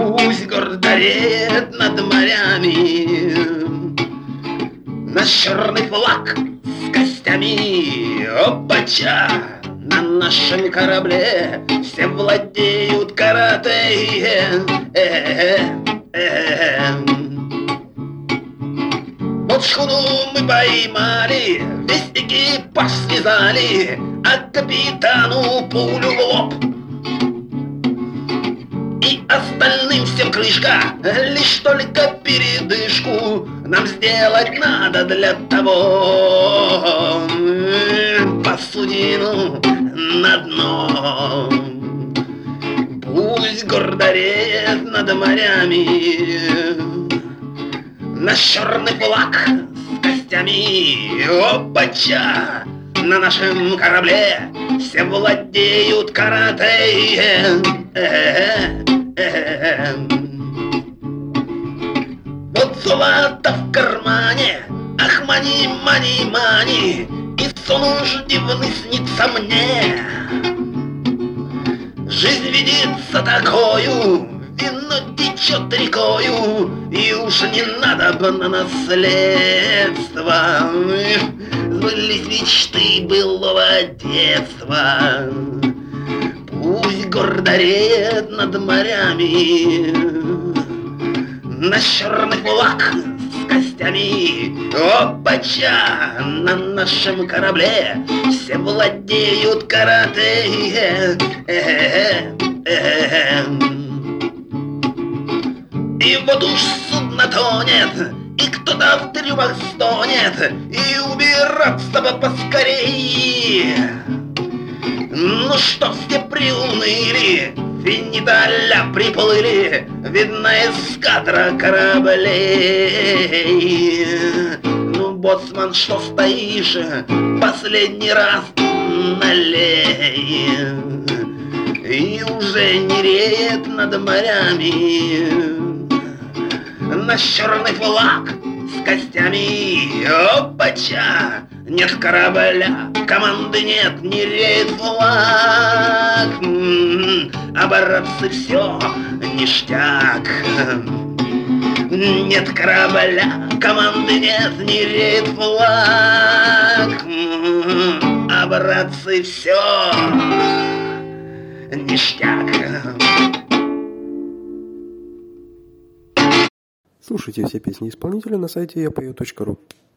Пусть гордо реет над морями наш черный флаг с костями. Опача! На нашем корабле все владеют карате. Вот шхуну мы поймали, весь экипаж связали, а капитану пулю в лоб. И остальным всем крышка, лишь только передышку нам сделать надо для того. Посудину на дно. Пусть гордо реет над морями наш черный флаг с костями. Опача! На нашем корабле все владеют карате. Вот золото в кармане, ах, мани, мани, мани, и сон уж дивный снится мне. Жизнь видится такою, вино течет рекою, и уж не надо бы на наследство. Сбылись мечты былого детства. Пусть гордо реет над морями наш черный флаг с костями. Опача! На нашем корабле все владеют карате. И вот уж судно тонет, и кто-то в трюмах стонет, и убираться бы поскорей. Ну что, все приуныли, финита-ля приплыли, видно эскадра кораблей. Ну, боцман, что стоишь, последний раз налей. И уже не реет над морями наш черный флаг с костями. Опача! Нет корабля, команды нет, не реет флаг. А братцы, все ништяк. Нет корабля, команды нет, не реет флаг. А братцы, все ништяк. Слушайте все песни исполнителя на сайте yapeo.ru.